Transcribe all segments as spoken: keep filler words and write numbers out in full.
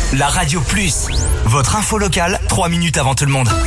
la Radio Plus. Votre info locale, trois minutes avant tout le monde.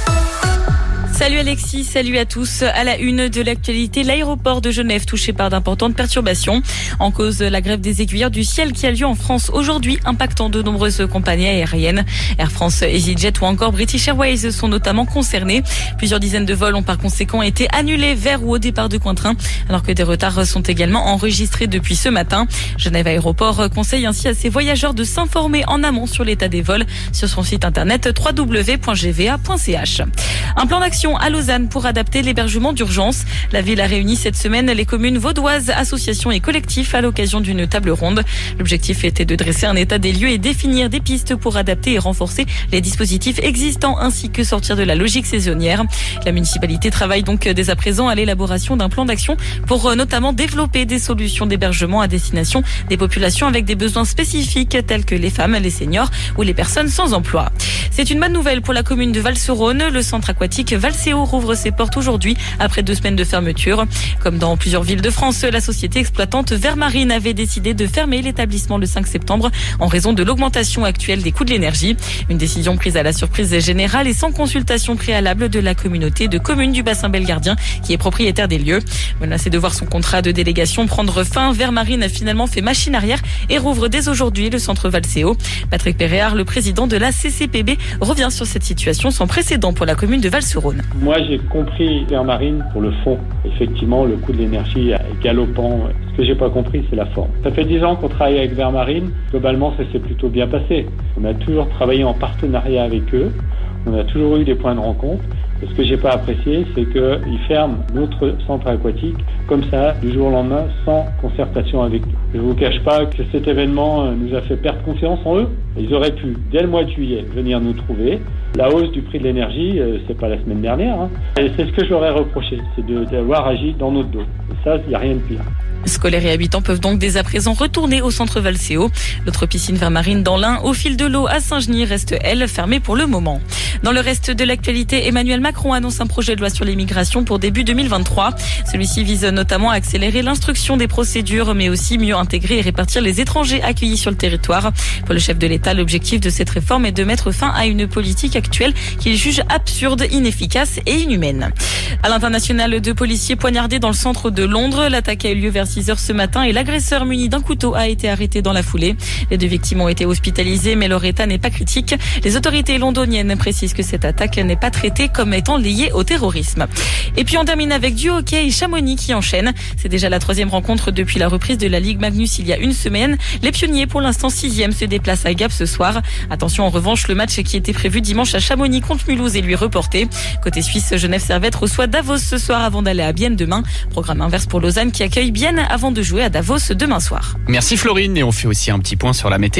Salut Alexis, salut à tous. À la une de l'actualité, l'aéroport de Genève touché par d'importantes perturbations. En cause, la grève des aiguilleurs du ciel qui a lieu en France aujourd'hui, impactant de nombreuses compagnies aériennes. Air France, EasyJet ou encore British Airways sont notamment concernés. Plusieurs dizaines de vols ont par conséquent été annulés vers ou au départ de Cointrin, alors que des retards sont également enregistrés depuis ce matin. Genève Aéroport conseille ainsi à ses voyageurs de s'informer en amont sur l'état des vols sur son site internet w w w point g v a point c h. Un plan d'action à Lausanne pour adapter l'hébergement d'urgence. La ville a réuni cette semaine les communes vaudoises, associations et collectifs à l'occasion d'une table ronde. L'objectif était de dresser un état des lieux et définir des pistes pour adapter et renforcer les dispositifs existants ainsi que sortir de la logique saisonnière. La municipalité travaille donc dès à présent à l'élaboration d'un plan d'action pour notamment développer des solutions d'hébergement à destination des populations avec des besoins spécifiques tels que les femmes, les seniors ou les personnes sans emploi. C'est une bonne nouvelle pour la commune de Val-sur-Rhône. Le centre aquatique Valséo rouvre ses portes aujourd'hui après deux semaines de fermeture. Comme dans plusieurs villes de France, la société exploitante Vermarine avait décidé de fermer l'établissement le cinq septembre en raison de l'augmentation actuelle des coûts de l'énergie. Une décision prise à la surprise générale et sans consultation préalable de la communauté de communes du bassin belgardien qui est propriétaire des lieux. Menacé de voir son contrat de délégation prendre fin, Vermarine a finalement fait machine arrière et rouvre dès aujourd'hui le centre Valséo. Patrick Péréard, le président de la C C P B, revient sur cette situation sans précédent pour la commune de Val-sur-Rhône. Moi, j'ai compris Vermarine pour le fond. Effectivement, le coût de l'énergie est galopant. Ce que j'ai pas compris, c'est la forme. Ça fait dix ans qu'on travaille avec Vermarine. Globalement, ça s'est plutôt bien passé. On a toujours travaillé en partenariat avec eux. On a toujours eu des points de rencontre. Et ce que j'ai pas apprécié, c'est qu'ils ferment notre centre aquatique comme ça, du jour au lendemain, sans concertation avec nous. Je vous cache pas que cet événement nous a fait perdre confiance en eux. Ils auraient pu, dès le mois de juillet, venir nous trouver. La hausse du prix de l'énergie, euh, c'est pas la semaine dernière. Hein. Et c'est ce que j'aurais reproché, c'est de, d'avoir agi dans notre dos. Et ça, il n'y a rien de pire. Scolaires et habitants peuvent donc dès à présent retourner au centre Valséo. L'autre piscine Vermarine dans l'Ain, au fil de l'eau à Saint-Genis, reste, elle, fermée pour le moment. Dans le reste de l'actualité, Emmanuel Macron annonce un projet de loi sur l'immigration pour début deux mille vingt-trois. Celui-ci vise notamment à accélérer l'instruction des procédures, mais aussi mieux intégrer et répartir les étrangers accueillis sur le territoire. Pour le chef de l'État, l'objectif de cette réforme est de mettre fin à une politique actuelle qu'il juge absurde, inefficace et inhumaine. À l'international, deux policiers poignardés dans le centre de Londres. L'attaque a eu lieu vers six heures ce matin et l'agresseur muni d'un couteau a été arrêté dans la foulée. Les deux victimes ont été hospitalisées, mais leur état n'est pas critique. Les autorités londoniennes précisent que cette attaque n'est pas traitée comme étant liée au terrorisme. Et puis on termine avec du hockey et Chamonix qui enchaîne. C'est déjà la troisième rencontre depuis la reprise de la Ligue Magnus il y a une semaine. Les pionniers, pour l'instant sixième, se déplacent à Gap ce soir. Attention en revanche, le match qui était prévu dimanche à Chamonix contre Mulhouse est lui reporté. Côté suisse, Genève Servette reçoit Davos ce soir avant d'aller à Bienne demain. Programme inverse pour Lausanne qui accueille Bienne avant de jouer à Davos demain soir. Merci Florine, et on fait aussi un petit point sur la météo.